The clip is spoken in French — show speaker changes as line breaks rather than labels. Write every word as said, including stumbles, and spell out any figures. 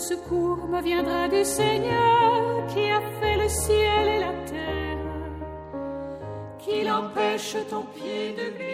secours me viendra du Seigneur qui a fait le ciel et la terre. Qu'il empêche ton pied de glisser